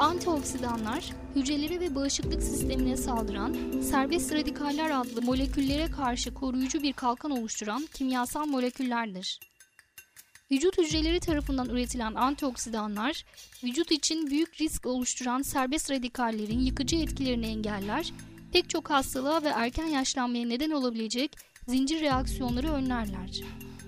Antioksidanlar, hücrelere ve bağışıklık sistemine saldıran serbest radikaller adlı moleküllere karşı koruyucu bir kalkan oluşturan kimyasal moleküllerdir. Vücut hücreleri tarafından üretilen antioksidanlar, vücut için büyük risk oluşturan serbest radikallerin yıkıcı etkilerini engeller, pek çok hastalığa ve erken yaşlanmaya neden olabilecek zincir reaksiyonları önlerler.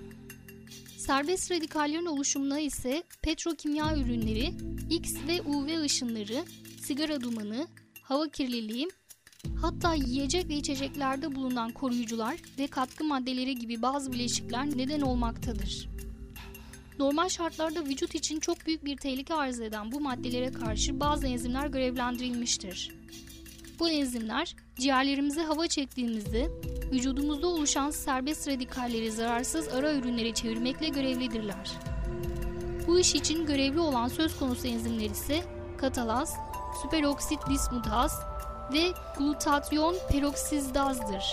Serbest radikallerin oluşumuna ise petrokimya ürünleri, X ve UV ışınları, sigara dumanı, hava kirliliği, hatta yiyecek ve içeceklerde bulunan koruyucular ve katkı maddeleri gibi bazı bileşikler neden olmaktadır. Normal şartlarda vücut için çok büyük bir tehlike arz eden bu maddelere karşı bazı enzimler görevlendirilmiştir. Bu enzimler ciğerlerimize hava çektiğimizde vücudumuzda oluşan serbest radikalleri zararsız ara ürünlere çevirmekle görevlidirler. Bu iş için görevli olan söz konusu enzimler ise katalaz, süperoksit dismutaz ve glutatyon peroksidazdır.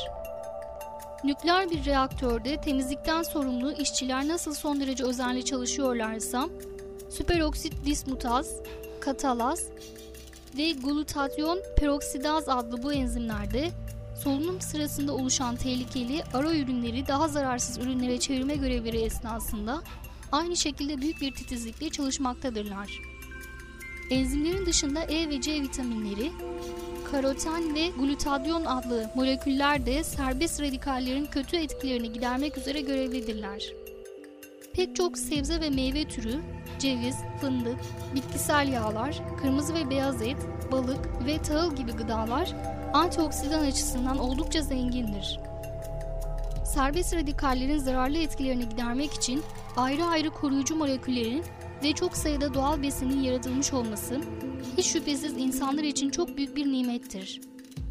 Nükleer bir reaktörde temizlikten sorumlu işçiler nasıl son derece özenli çalışıyorlarsa, süperoksit dismutaz, katalaz ve glutatyon peroksidaz adlı bu enzimlerde solunum sırasında oluşan tehlikeli ara ürünleri daha zararsız ürünlere çevirme görevleri esnasında aynı şekilde büyük bir titizlikle çalışmaktadırlar. Enzimlerin dışında E ve C vitaminleri, karoten ve glutatyon adlı moleküller de serbest radikallerin kötü etkilerini gidermek üzere görevlidirler. Pek çok sebze ve meyve türü, ceviz, fındık, bitkisel yağlar, kırmızı ve beyaz et, balık ve tahıl gibi gıdalar antioksidan açısından oldukça zengindir. Serbest radikallerin zararlı etkilerini gidermek için ayrı ayrı koruyucu moleküllerin ve çok sayıda doğal besinin yaratılmış olması hiç şüphesiz insanlar için çok büyük bir nimettir.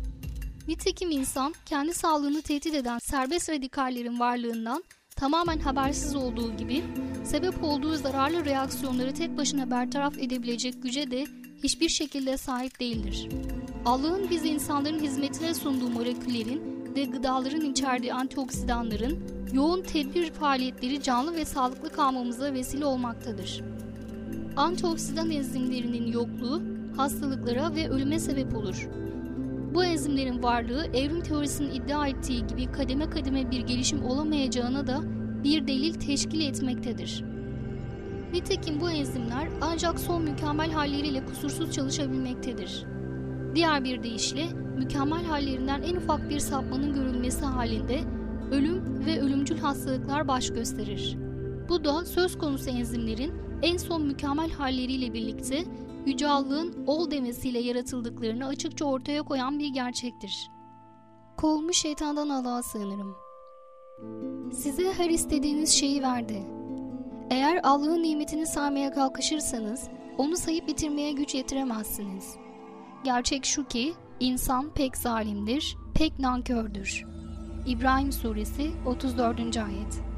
Nitekim insan kendi sağlığını tehdit eden serbest radikallerin varlığından tamamen habersiz olduğu gibi sebep olduğu zararlı reaksiyonları tek başına bertaraf edebilecek güce de hiçbir şekilde sahip değildir. Allah'ın biz insanların hizmetine sunduğu moleküllerin ve gıdaların içerdiği antioksidanların yoğun tedbir faaliyetleri canlı ve sağlıklı kalmamıza vesile olmaktadır. Antioksidan enzimlerinin yokluğu hastalıklara ve ölüme sebep olur. Bu enzimlerin varlığı evrim teorisinin iddia ettiği gibi kademe kademe bir gelişim olamayacağına da bir delil teşkil etmektedir. Nitekim bu enzimler ancak son mükemmel halleriyle kusursuz çalışabilmektedir. Diğer bir deyişle mükemmel hallerinden en ufak bir sapmanın görülmesi halinde ölüm ve ölümcül hastalıklar baş gösterir. Bu da söz konusu enzimlerin en son mükemmel halleriyle birlikte Yüce Allah'ın ol demesiyle yaratıldıklarını açıkça ortaya koyan bir gerçektir. Kovulmuş şeytandan Allah'a sığınırım. Size her istediğiniz şeyi verdi. Eğer Allah'ın nimetini saymaya kalkışırsanız onu sayıp bitirmeye güç yetiremezsiniz. Gerçek şu ki insan pek zalimdir, pek nankördür. İbrahim Suresi 34. ayet.